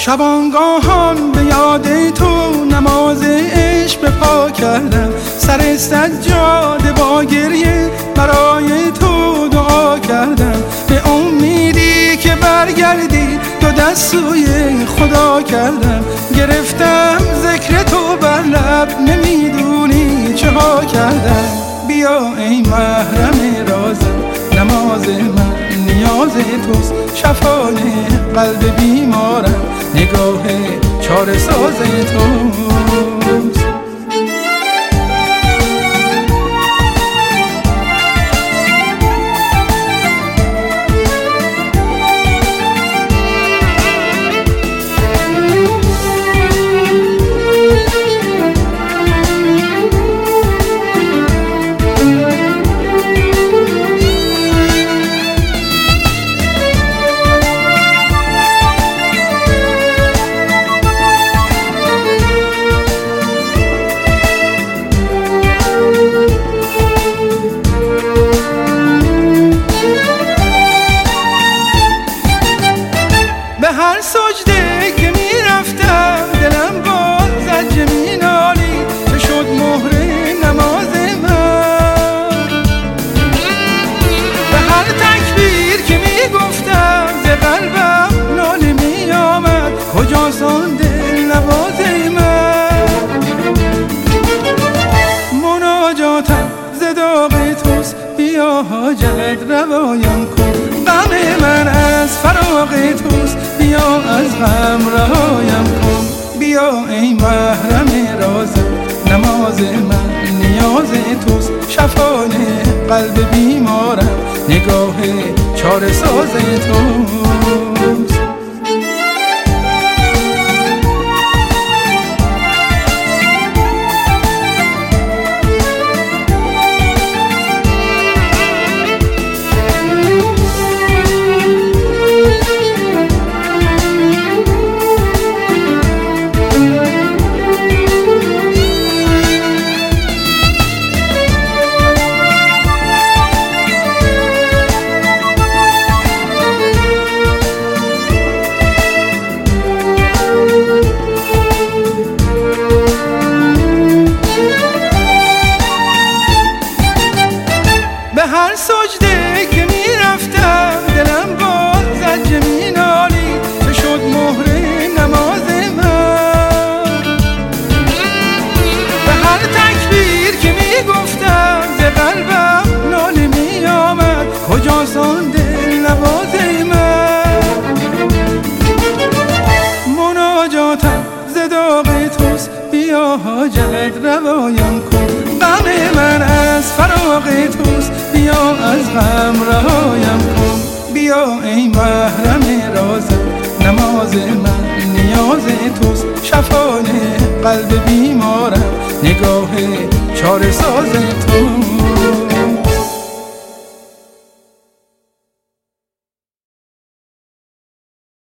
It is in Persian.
شبانگاهان به یاد تو نماز عشق به پا کردم، سر سجاده با گریه برای تو دعا کردم، به امیدی که برگردی دو دست سوی خدا کردم، گرفتم ذکر تو بر لب نمیدونی چه ها کردم. بیا ای محرم رازم، نماز من نیاز توست، شفای قلب بیمارم نگاه چاره ساز توست. هر سجده که میرفتم دلم باز از جمینالی که شد مهر نماز من، به هر تکبیر که میگفتم ز قلبم ناله میآمد کجاست آن دل نواز من. مناجاتم ز داغ توست، بیا حاجت روایم کن، غم من از فراق توست، بیا از غم رهایم کن. بیا ای محرم رازم، نماز من نیاز توست، شفای قلب بیمارم نگاه چاره ساز توست. به هر سجده که میرفتم دلم باز از جمینالی که شد مهر نماز من، به هر تکبیر که میگفتم ز قلبم ناله میآمد کجاست آن دل نواز من. مناجاتم ز داغ توست، بیا حاجت روایم کن، غم من از فراق توست، بیا از غم رهایم کن. بیا ای محرم رازم، نماز من نیاز توست، شفای قلب بیمارم نگاه چاره ساز توست.